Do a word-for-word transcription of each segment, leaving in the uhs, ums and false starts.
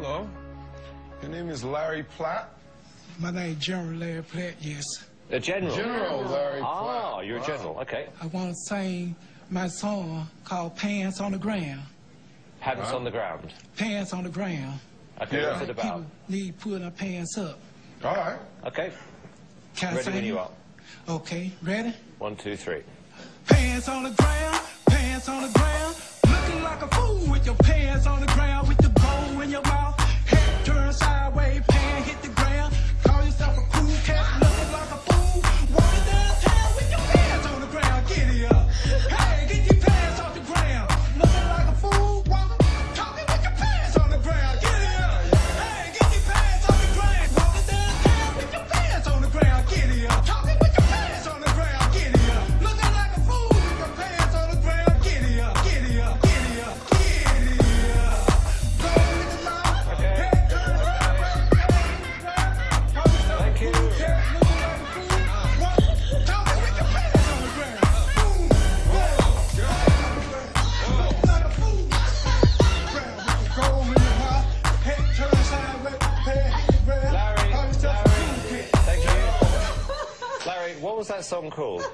Hello. Your name is Larry Platt? My name is General Larry Platt, yes. A general? General Larry Platt. Ah, you're wow. a general, okay. I want to sing my song called Pants on the Ground. Pants Huh? on the ground. Pants on the ground. Okay, Yeah. what's it about? People need putting their pants up. All right. Okay, Can I ready sing when it? you are. Okay, ready? One, two, three. Pants on the ground, pants on the ground. Looking like a fool with your pants on the ground, with the bowl in your mouth. Head turned sideways, pants hit the ground. Call yourself a cool cat, looking like a fool. Walking downtown with your pants on the ground. Get it up. Hey, get your pants off the ground. Looking like a fool. Walking, talking with your pants on the ground. Get it up. Hey, get your pants off the ground. Walking downtown with your pants on the ground. Get it up. Talking with your pants on the ground. Get it up. Looking like a fool with your pants on the ground. Get it up. Get it up. Get it up. Get it up. Go with the mouth. Head turned sideways. Call yourself a Thank you. cool cat. Looking like a fool. Walking, talking with your pants on the ground. Boom. Boom. Looking like a fool. Ground with the gold in your mouth. Head turned sideways. Head hit the ground. Larry, Call yourself a Larry. cool cat. Thank you. Larry, what was that song called?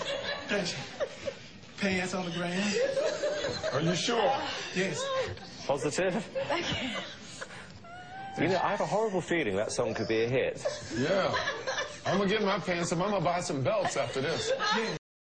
Pants on the ground. Are you sure? Yes. Positive? You know, I have a horrible feeling that song could be a hit. Yeah. I'm gonna get my pants up. I'm gonna buy some belts after this. Yes.